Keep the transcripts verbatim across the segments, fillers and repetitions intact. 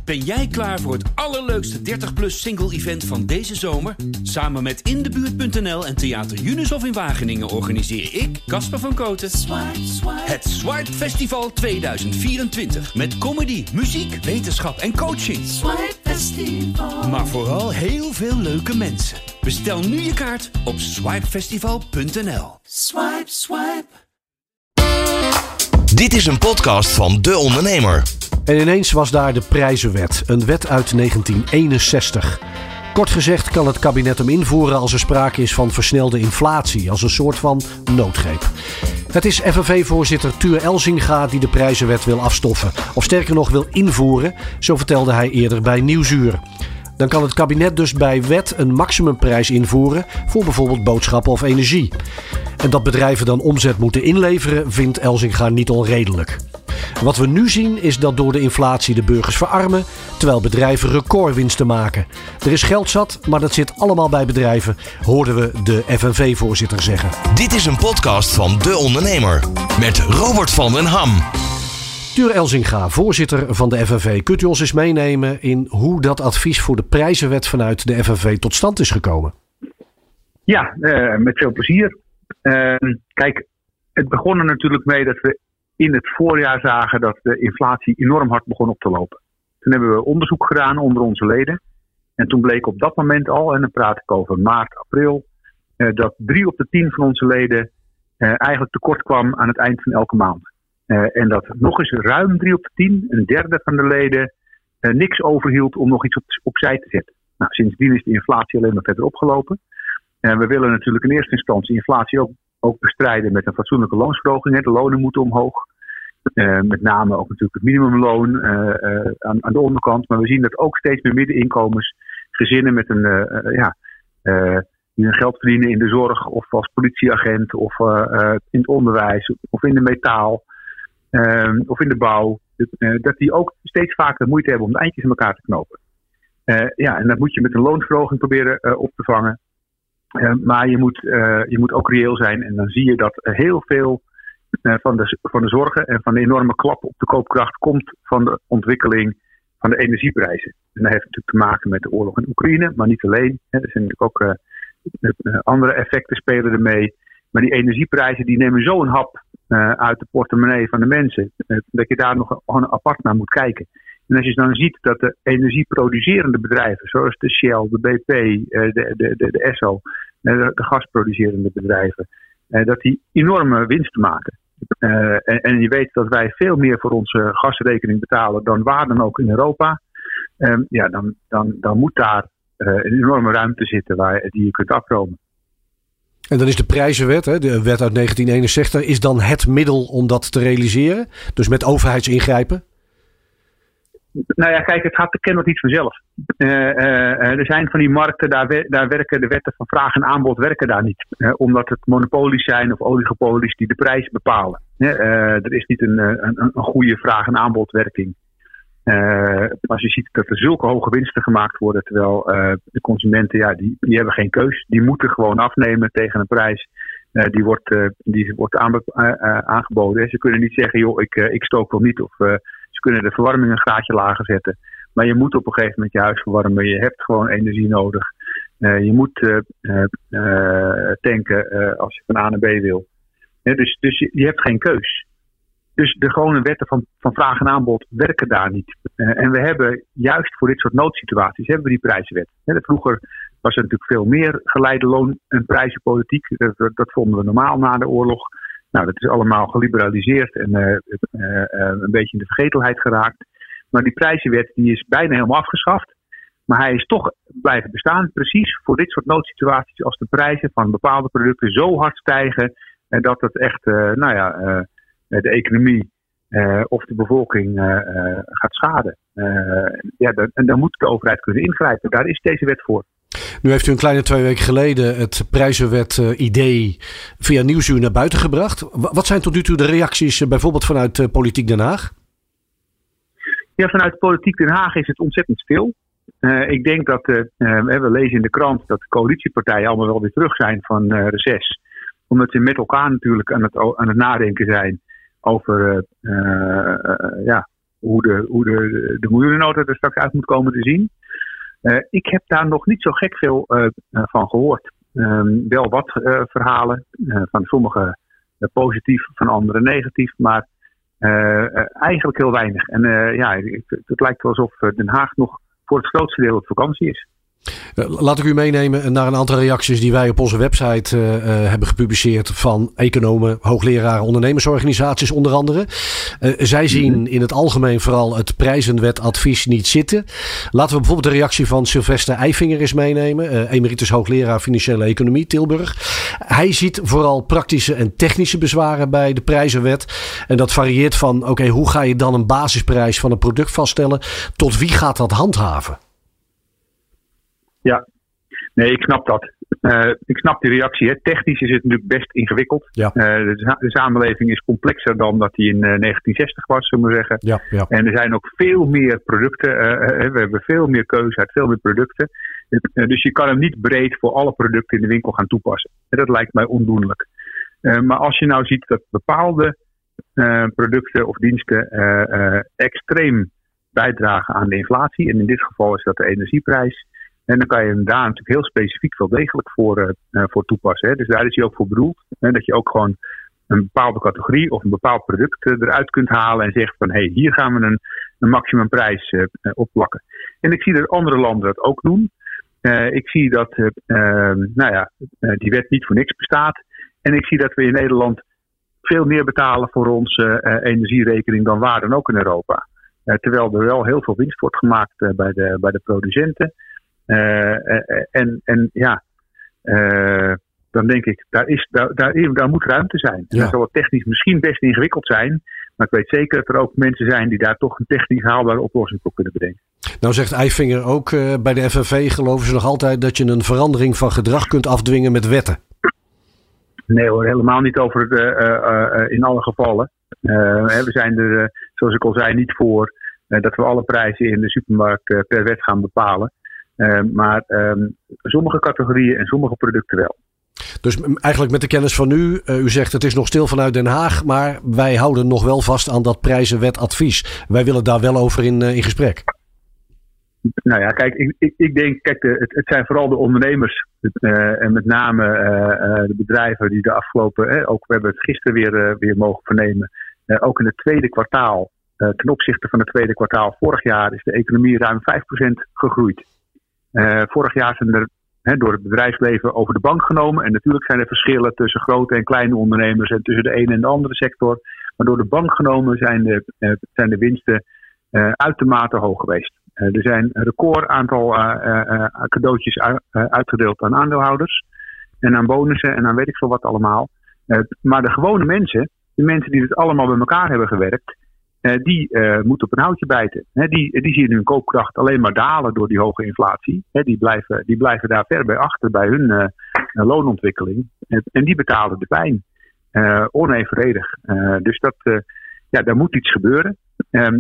Ben jij klaar voor het allerleukste dertig plus single event van deze zomer? Samen met in de buurt punt n l en Theater Junishof in Wageningen organiseer ik, Casper van Koten, Swipe, Swipe. Het Swipe Festival tweeduizend vierentwintig. Met comedy, muziek, wetenschap en coaching. Swipe Festival. Maar vooral heel veel leuke mensen. Bestel nu je kaart op swipe festival punt n l. Swipe, swipe. Dit is een podcast van De Ondernemer. En ineens was daar de prijzenwet, een wet uit negentien eenenzestig. Kort gezegd kan het kabinet hem invoeren als er sprake is van versnelde inflatie, als een soort van noodgreep. Het is F N V-voorzitter Tuur Elzinga die de prijzenwet wil afstoffen, of sterker nog wil invoeren, zo vertelde hij eerder bij Nieuwsuur. Dan kan het kabinet dus bij wet een maximumprijs invoeren voor bijvoorbeeld boodschappen of energie. En dat bedrijven dan omzet moeten inleveren, vindt Elzinga niet onredelijk. Wat we nu zien is dat door de inflatie de burgers verarmen, terwijl bedrijven recordwinsten maken. Er is geld zat, maar dat zit allemaal bij bedrijven, hoorden we de F N V-voorzitter zeggen. Dit is een podcast van De Ondernemer met Robert van den Ham. Tuur Elzinga, voorzitter van de F N V. Kunt u ons eens meenemen in hoe dat advies voor de prijzenwet vanuit de F N V tot stand is gekomen? Ja, uh, met veel plezier. Uh, kijk, het begon er natuurlijk mee dat we in het voorjaar zagen dat de inflatie enorm hard begon op te lopen. Toen hebben we onderzoek gedaan onder onze leden. En toen bleek op dat moment al, en dan praat ik over maart, april, uh, dat drie op de tien van onze leden uh, eigenlijk tekort kwam aan het eind van elke maand. Uh, en dat nog eens ruim drie op de tien, een derde van de leden, uh, niks overhield om nog iets op, opzij te zetten. Nou, sindsdien is de inflatie alleen maar verder opgelopen. Uh, we willen natuurlijk in eerste instantie inflatie ook, ook bestrijden met een fatsoenlijke loonsverhoging. Hè. De lonen moeten omhoog. Uh, met name ook natuurlijk het minimumloon uh, uh, aan, aan de onderkant. Maar we zien dat ook steeds meer middeninkomens, gezinnen met een, uh, uh, ja, uh, die hun geld verdienen in de zorg of als politieagent of uh, uh, in het onderwijs of in de metaal uh, of in de bouw. Uh, dat die ook steeds vaker moeite hebben om de eindjes in elkaar te knopen. Uh, ja, en dat moet je met een loonsverhoging proberen uh, op te vangen. Uh, maar je moet, uh, je moet ook reëel zijn en dan zie je dat uh, heel veel uh, van, de, van de zorgen en van de enorme klap op de koopkracht komt van de ontwikkeling van de energieprijzen. En dat heeft natuurlijk te maken met de oorlog in Oekraïne, maar niet alleen. Hè. Er zijn natuurlijk ook uh, uh, andere effecten spelen ermee. Maar die energieprijzen die nemen zo een hap uh, uit de portemonnee van de mensen, uh, dat je daar nog gewoon apart naar moet kijken. En als je dan ziet dat de energieproducerende bedrijven, zoals de Shell, de B P, de, de, de, de Esso, de, de gasproducerende bedrijven, dat die enorme winsten maken. Uh, en, en je weet dat wij veel meer voor onze gasrekening betalen dan waar dan ook in Europa. Um, ja, dan, dan, dan moet daar uh, een enorme ruimte zitten waar, die je kunt afromen. En dan is de prijzenwet, hè, de wet uit negentien eenenzestig, is dan het middel om dat te realiseren? Dus met overheidsingrijpen? Nou ja, kijk, het gaat kennelijk niet vanzelf. Uh, uh, er zijn van die markten, daar, we, daar werken de wetten van vraag en aanbod werken daar niet. Uh, omdat het monopolies zijn of oligopolies die de prijs bepalen. Uh, er is niet een, een, een goede vraag en aanbodwerking. Uh, als je ziet dat er zulke hoge winsten gemaakt worden, terwijl uh, de consumenten, ja, die, die hebben geen keus. Die moeten gewoon afnemen tegen een prijs. Uh, die wordt, uh, die wordt aanbe- uh, uh, aangeboden. Ze kunnen niet zeggen, joh, ik, uh, ik stook wel niet. Of uh, ze kunnen de verwarming een graadje lager zetten. Maar je moet op een gegeven moment je huis verwarmen. Je hebt gewoon energie nodig. Uh, je moet uh, uh, uh, tanken uh, als je van A naar B wil. Ja, dus dus je, je hebt geen keus. Dus de gewone wetten van, van vraag en aanbod werken daar niet. Uh, en we hebben juist voor dit soort noodsituaties hebben we die prijzenwet. Ja, vroeger was er natuurlijk veel meer geleide loon- en prijzenpolitiek. Dat, dat, dat vonden we normaal na de oorlog. Nou, dat is allemaal geliberaliseerd en uh, uh, uh, een beetje in de vergetelheid geraakt. Maar die prijzenwet die is bijna helemaal afgeschaft. Maar hij is toch blijven bestaan, precies voor dit soort noodsituaties, als de prijzen van bepaalde producten zo hard stijgen uh, dat het echt, uh, nou ja, uh, de economie uh, of de bevolking uh, uh, gaat schaden. Uh, ja, dan, en dan moet de overheid kunnen ingrijpen. Daar is deze wet voor. Nu heeft u een kleine twee weken geleden het prijzenwet-idee via Nieuwsuur naar buiten gebracht. Wat zijn tot nu toe de reacties bijvoorbeeld vanuit Politiek Den Haag? Ja, vanuit Politiek Den Haag is het ontzettend stil. Uh, ik denk dat, uh, we lezen in de krant dat de coalitiepartijen allemaal wel weer terug zijn van uh, reces. Omdat ze met elkaar natuurlijk aan het, aan het nadenken zijn over uh, uh, uh, ja, hoe de, hoe de, de miljoenennota er straks uit moet komen te zien. Uh, ik heb daar nog niet zo gek veel uh, uh, van gehoord. Um, wel wat uh, verhalen, uh, van sommige uh, positief, van andere negatief, maar uh, uh, eigenlijk heel weinig. En uh, ja, het, het lijkt wel alsof Den Haag nog voor het grootste deel op vakantie is. Laat ik u meenemen naar een aantal reacties die wij op onze website uh, uh, hebben gepubliceerd van economen, hoogleraren, ondernemersorganisaties onder andere. Uh, zij zien in het algemeen vooral het prijzenwetadvies niet zitten. Laten we bijvoorbeeld de reactie van Sylvester Eifinger eens meenemen, uh, emeritus hoogleraar financiële economie Tilburg. Hij ziet vooral praktische en technische bezwaren bij de prijzenwet. En dat varieert van, oké, okay, hoe ga je dan een basisprijs van een product vaststellen? Tot wie gaat dat handhaven? Ja, nee, ik snap dat. Uh, ik snap die reactie. Hè. Technisch is het natuurlijk best ingewikkeld. Ja. Uh, de, za- de samenleving is complexer dan dat die in uh, negentien zestig was, zullen we zeggen. Ja, ja. En er zijn ook veel meer producten. Uh, uh, we hebben veel meer keuze uit veel meer producten. Uh, dus je kan hem niet breed voor alle producten in de winkel gaan toepassen. En dat lijkt mij ondoenlijk. Uh, maar als je nou ziet dat bepaalde uh, producten of diensten uh, uh, extreem bijdragen aan de inflatie, en in dit geval is dat de energieprijs, en dan kan je hem daar natuurlijk heel specifiek wel degelijk voor, uh, voor toepassen. Hè. Dus daar is hij ook voor bedoeld. Hè, dat je ook gewoon een bepaalde categorie of een bepaald product uh, eruit kunt halen en zegt van hé, hey, hier gaan we een, een maximumprijs uh, opplakken. En ik zie dat andere landen dat ook doen. Uh, ik zie dat uh, uh, nou ja, uh, die wet niet voor niks bestaat. En ik zie dat we in Nederland veel meer betalen voor onze uh, energierekening dan waar dan ook in Europa. Uh, terwijl er wel heel veel winst wordt gemaakt uh, bij, de, bij de producenten. Uh, en, en ja, uh, dan denk ik, daar, is, daar, daar, daar moet ruimte zijn. En ja. Dan zal het technisch misschien best ingewikkeld zijn. Maar ik weet zeker dat er ook mensen zijn die daar toch een technisch haalbare oplossing voor kunnen bedenken. Nou zegt Eifinger ook, uh, bij de F N V geloven ze nog altijd dat je een verandering van gedrag kunt afdwingen met wetten. Nee hoor, helemaal niet over het, uh, uh, uh, in alle gevallen. Uh, we zijn er, uh, zoals ik al zei, niet voor uh, dat we alle prijzen in de supermarkt uh, per wet gaan bepalen. Uh, maar um, sommige categorieën en sommige producten wel. Dus eigenlijk met de kennis van u, uh, u zegt het is nog stil vanuit Den Haag, maar wij houden nog wel vast aan dat prijzenwetadvies. Wij willen daar wel over in, uh, in gesprek. Nou ja, kijk, ik, ik, ik denk, kijk, de, het, het zijn vooral de ondernemers uh, en met name uh, uh, de bedrijven die de afgelopen, uh, ook we hebben het gisteren weer, uh, weer mogen vernemen, uh, ook in het tweede kwartaal, uh, ten opzichte van het tweede kwartaal vorig jaar is de economie ruim vijf procent gegroeid. Uh, vorig jaar zijn er he, door het bedrijfsleven over de bank genomen. En natuurlijk zijn er verschillen tussen grote en kleine ondernemers en tussen de ene en de andere sector. Maar door de bank genomen zijn de, uh, zijn de winsten uh, uitermate hoog geweest. Uh, er zijn een record aantal uh, uh, cadeautjes u- uh, uitgedeeld aan aandeelhouders. En aan bonussen en aan weet ik veel wat allemaal. Uh, maar de gewone mensen, de mensen die het allemaal bij elkaar hebben gewerkt, Uh, die uh, moeten op een houtje bijten. He, die, die zien hun koopkracht alleen maar dalen door die hoge inflatie. He, die, blijven, die blijven daar ver bij achter bij hun uh, uh, loonontwikkeling. En, en die betalen de pijn. Uh, onevenredig. Uh, dus dat, uh, ja, daar moet iets gebeuren. Um,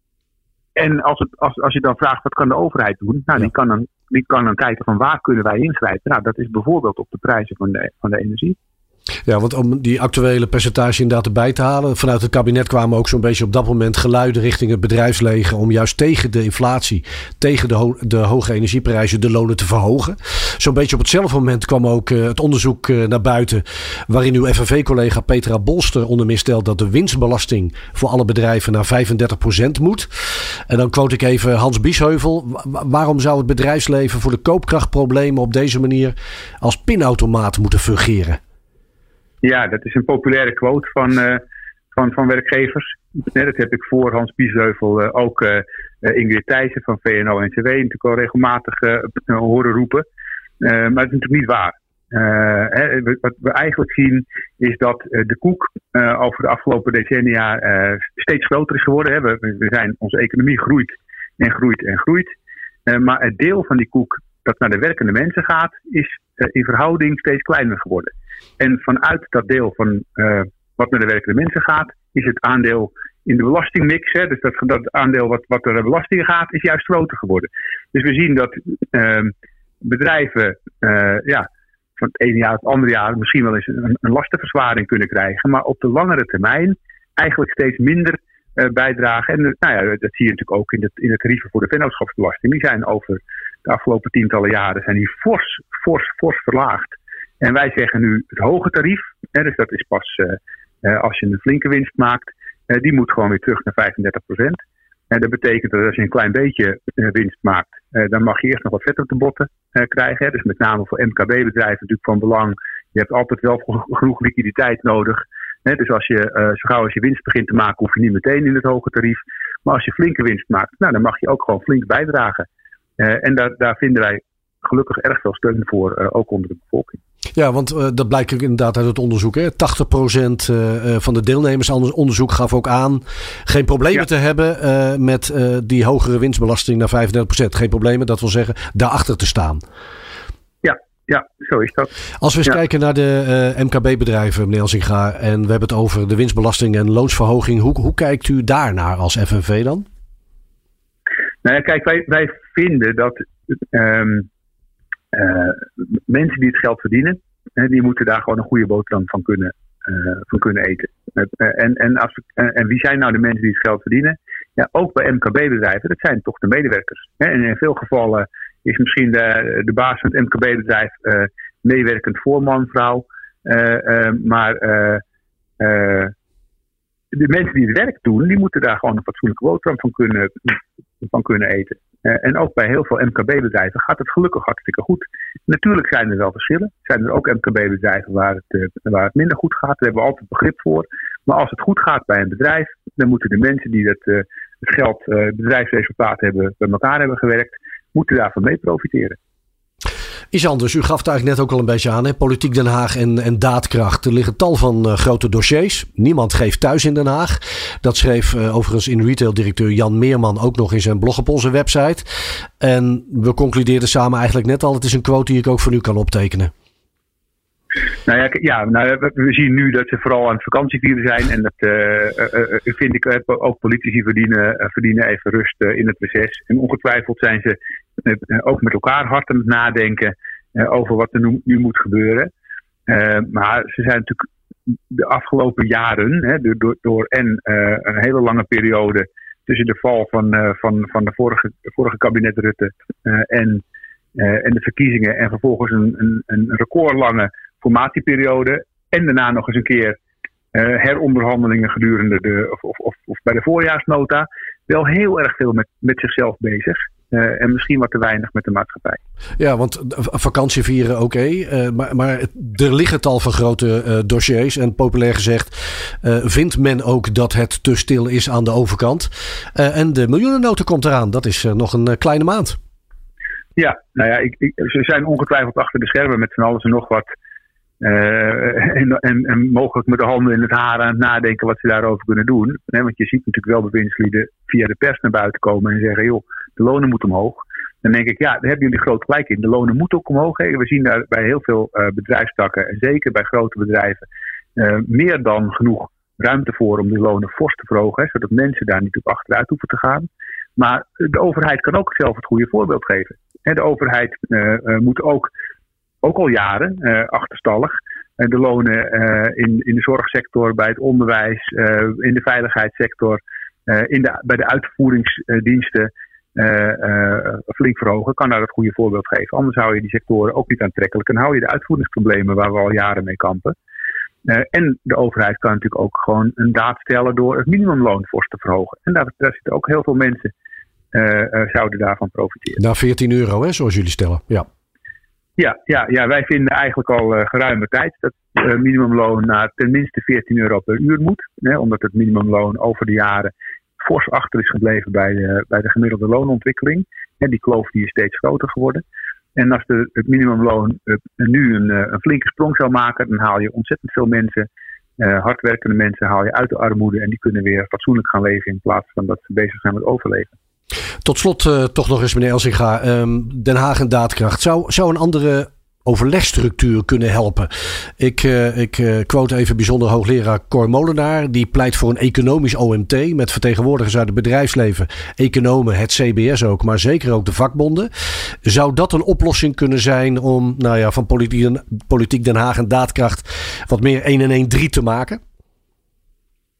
en als, het, als, als je dan vraagt wat kan de overheid doen? Nou, Ja. die, kan dan, die kan dan kijken van waar kunnen wij ingrijpen. Nou, dat is bijvoorbeeld op de prijzen van de, van de energie. Ja, want om die actuele percentage inderdaad erbij te halen. Vanuit het kabinet kwamen ook zo'n beetje op dat moment geluiden richting het bedrijfsleven om juist tegen de inflatie, tegen de, ho- de hoge energieprijzen de lonen te verhogen. Zo'n beetje op hetzelfde moment kwam ook uh, het onderzoek uh, naar buiten waarin uw F N V-collega Petra Bolster onder meer stelt dat de winstbelasting voor alle bedrijven naar vijfendertig procent moet. En dan quote ik even Hans Biesheuvel. Wa- waarom zou het bedrijfsleven voor de koopkrachtproblemen op deze manier als pinautomaat moeten fungeren? Ja, dat is een populaire quote van, uh, van, van werkgevers. Nee, dat heb ik voor Hans Biesheuvel uh, ook uh, uh, Ingrid Thijssen van V N O N C W natuurlijk al regelmatig uh, uh, horen roepen. Uh, maar het is natuurlijk niet waar. Uh, hè, wat we eigenlijk zien is dat uh, de koek uh, over de afgelopen decennia uh, steeds groter is geworden. Hè. We, we zijn, onze economie groeit en groeit en groeit. Uh, maar het deel van die koek dat naar de werkende mensen gaat, is uh, in verhouding steeds kleiner geworden. En vanuit dat deel van uh, wat naar de werkende mensen gaat, is het aandeel in de belastingmix, hè, dus dat, dat aandeel wat, wat naar de belastingen gaat, is juist groter geworden. Dus we zien dat uh, bedrijven uh, ja, van het ene jaar tot het andere jaar misschien wel eens een, een lastenverzwaring kunnen krijgen, maar op de langere termijn eigenlijk steeds minder uh, bijdragen. En uh, nou ja, dat zie je natuurlijk ook in de, in de tarieven voor de vennootschapsbelasting. Die zijn over de afgelopen tientallen jaren zijn die fors, fors, fors verlaagd. En wij zeggen nu het hoge tarief, hè, dus dat is pas uh, uh, als je een flinke winst maakt, uh, die moet gewoon weer terug naar vijfendertig procent. En dat betekent dat als je een klein beetje uh, winst maakt, uh, dan mag je eerst nog wat vet op de botten uh, krijgen. Hè. Dus met name voor M K B-bedrijven natuurlijk van belang. Je hebt altijd wel genoeg liquiditeit nodig. Hè. Dus als je uh, zo gauw als je winst begint te maken, hoef je niet meteen in het hoge tarief. Maar als je flinke winst maakt, nou, dan mag je ook gewoon flink bijdragen. Uh, en daar, daar vinden wij gelukkig erg veel steun voor, uh, ook onder de bevolking. Ja, want uh, dat blijkt ook inderdaad uit het onderzoek. Hè? tachtig procent uh, van de deelnemers aan het onderzoek gaf ook aan geen problemen ja. te hebben uh, met uh, die hogere winstbelasting naar vijfendertig procent. Geen problemen, dat wil zeggen, daarachter te staan. Ja, ja, zo is dat. Als we eens ja. kijken naar de uh, M K B-bedrijven, meneer Elsinga, en we hebben het over de winstbelasting en loonsverhoging. Hoe, hoe kijkt u daarnaar als F N V dan? Nou ja, kijk, wij, wij vinden dat um, uh, mensen die het geld verdienen, hè, die moeten daar gewoon een goede boterham van kunnen, uh, van kunnen eten. Uh, en, en, als we, uh, en wie zijn nou de mensen die het geld verdienen? Ja, ook bij M K B-bedrijven, dat zijn toch de medewerkers. Hè? En in veel gevallen is misschien de, de baas van het M K B-bedrijf uh, meewerkend voorman, vrouw. Uh, uh, maar uh, uh, de mensen die het werk doen, die moeten daar gewoon een fatsoenlijke boterham van kunnen, van kunnen eten. Uh, en ook bij heel veel M K B-bedrijven gaat het gelukkig hartstikke goed. Natuurlijk zijn er wel verschillen. Zijn er ook M K B-bedrijven waar het, uh, waar het minder goed gaat. Daar hebben we altijd begrip voor. Maar als het goed gaat bij een bedrijf, dan moeten de mensen die het, uh, het geld, uh, het bedrijfsresultaat hebben, bij elkaar hebben gewerkt, moeten daarvan mee profiteren. Iets anders, u gaf het eigenlijk net ook al een beetje aan. Hè? Politiek Den Haag en, en daadkracht. Er liggen tal van uh, grote dossiers. Niemand geeft thuis in Den Haag. Dat schreef uh, overigens in retaildirecteur Jan Meerman ook nog in zijn blog op onze website. En we concludeerden samen eigenlijk net al. Het is een quote die ik ook voor u kan optekenen. Nou ja, ja nou, we zien nu dat ze vooral aan het vakantievieren zijn. En dat uh, uh, uh, vind ik uh, ook politici verdienen, uh, verdienen even rust uh, in het reces. En ongetwijfeld zijn ze uh, uh, ook met elkaar hard aan het nadenken uh, over wat er nu, nu moet gebeuren. Uh, maar ze zijn natuurlijk de afgelopen jaren, hè, door, door en uh, een hele lange periode tussen de val van, uh, van, van de vorige, vorige kabinet Rutte uh, en, uh, en de verkiezingen. En vervolgens een, een, een recordlange formatieperiode en daarna nog eens een keer uh, heronderhandelingen gedurende de, of, of, of, of bij de voorjaarsnota, wel heel erg veel met, met zichzelf bezig. Uh, en misschien wat te weinig met de maatschappij. Ja, want vakantie vieren oké, okay, uh, maar, maar er liggen tal van grote uh, dossiers. En populair gezegd uh, vindt men ook dat het te stil is aan de overkant. Uh, en de miljoenennota komt eraan. Dat is uh, nog een uh, kleine maand. Ja, nou ja, ik, ik, ze zijn ongetwijfeld achter de schermen met van alles en nog wat. Uh, en, en, en mogelijk met de handen in het haar aan het nadenken wat ze daarover kunnen doen. Nee, want je ziet natuurlijk wel bewindslieden via de pers naar buiten komen en zeggen, joh, de lonen moeten omhoog. Dan denk ik, ja, daar hebben jullie groot gelijk in. De lonen moeten ook omhoog. Hè. We zien daar bij heel veel uh, bedrijfstakken, en zeker bij grote bedrijven, uh, meer dan genoeg ruimte voor om die lonen fors te verhogen. Hè, zodat mensen daar niet op achteruit hoeven te gaan. Maar de overheid kan ook zelf het goede voorbeeld geven. Hè, de overheid uh, uh, moet ook Ook al jaren, uh, achterstallig. Uh, de lonen uh, in, in de zorgsector, bij het onderwijs, uh, in de veiligheidssector, uh, in de, bij de uitvoeringsdiensten uh, uh, flink verhogen. Kan daar het goede voorbeeld geven. Anders hou je die sectoren ook niet aantrekkelijk. En hou je de uitvoeringsproblemen waar we al jaren mee kampen. Uh, en de overheid kan natuurlijk ook gewoon een daad stellen door het minimumloon fors te verhogen. En daar, daar zitten ook heel veel mensen uh, uh, zouden daarvan profiteren. Naar veertien euro, hè, zoals jullie stellen. Ja. Ja, ja, ja, wij vinden eigenlijk al uh, geruime tijd dat het uh, minimumloon naar tenminste veertien euro per uur moet. Hè, omdat het minimumloon over de jaren fors achter is gebleven bij de, bij de gemiddelde loonontwikkeling. En die kloof die is steeds groter geworden. En als de, het minimumloon uh, nu een, uh, een flinke sprong zou maken, dan haal je ontzettend veel mensen, uh, hardwerkende mensen, haal je uit de armoede. En die kunnen weer fatsoenlijk gaan leven in plaats van dat ze bezig zijn met overleven. Tot slot uh, toch nog eens, meneer Elsinga. Um, Den Haag en daadkracht. Zou, zou een andere overlegstructuur kunnen helpen? Ik, uh, ik uh, quote even bijzonder hoogleraar Cor Molenaar. Die pleit voor een economisch O M T met vertegenwoordigers uit het bedrijfsleven, economen, het C B S ook, maar zeker ook de vakbonden. Zou dat een oplossing kunnen zijn om nou ja, van politiek, politiek Den Haag en daadkracht wat meer één en één drie te maken?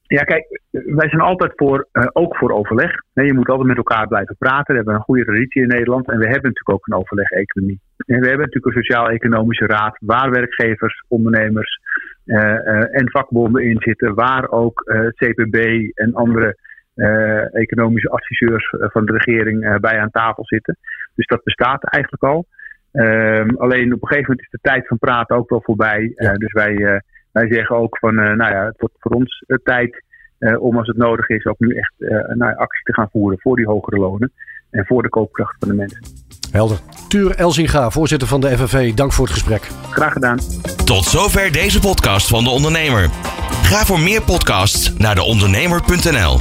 Ja, kijk, wij zijn altijd voor, uh, ook voor overleg. Nee, je moet altijd met elkaar blijven praten. We hebben een goede traditie in Nederland. En we hebben natuurlijk ook een overleg-economie. En we hebben natuurlijk een sociaal-economische raad, waar werkgevers, ondernemers uh, uh, en vakbonden in zitten. Waar ook uh, C P B en andere uh, economische adviseurs uh, van de regering uh, bij aan tafel zitten. Dus dat bestaat eigenlijk al. Uh, alleen op een gegeven moment is de tijd van praten ook wel voorbij. Uh, dus wij... Uh, Wij zeggen ook van, uh, nou ja, het wordt voor ons uh, tijd uh, om als het nodig is ook nu echt uh, naar actie te gaan voeren voor die hogere lonen en voor de koopkracht van de mensen. Helder. Tuur Elzinga, voorzitter van de F N V, dank voor het gesprek. Graag gedaan. Tot zover deze podcast van De Ondernemer. Ga voor meer podcasts naar de ondernemer punt n l.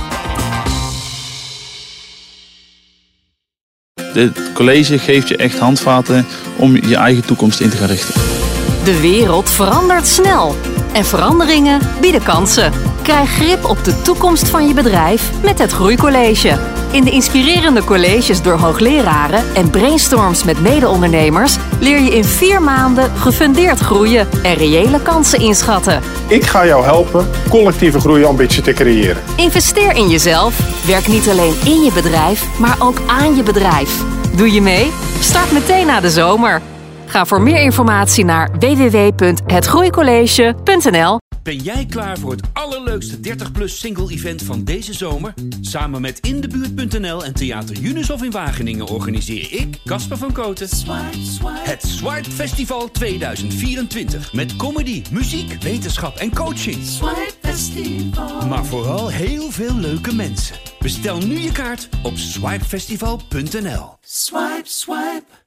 Dit college geeft je echt handvaten om je eigen toekomst in te gaan richten. De wereld verandert snel en veranderingen bieden kansen. Krijg grip op de toekomst van je bedrijf met het Groeicollege. In de inspirerende colleges door hoogleraren en brainstorms met mede-ondernemers leer je in vier maanden gefundeerd groeien en reële kansen inschatten. Ik ga jou helpen collectieve groeiambitie te creëren. Investeer in jezelf. Werk niet alleen in je bedrijf, maar ook aan je bedrijf. Doe je mee? Start meteen na de zomer. Ga voor meer informatie naar w w w punt het groeicollege punt n l. Ben jij klaar voor het allerleukste dertig plus single event van deze zomer? Samen met in de buurt punt n l en Theater Junushof in Wageningen organiseer ik, Casper van Koten, Swipe, Swipe. Het Swipe Festival tweeduizend vierentwintig. Met comedy, muziek, wetenschap en coaching. Swipe Festival. Maar vooral heel veel leuke mensen. Bestel nu je kaart op swipe festival punt n l. Swipe, swipe.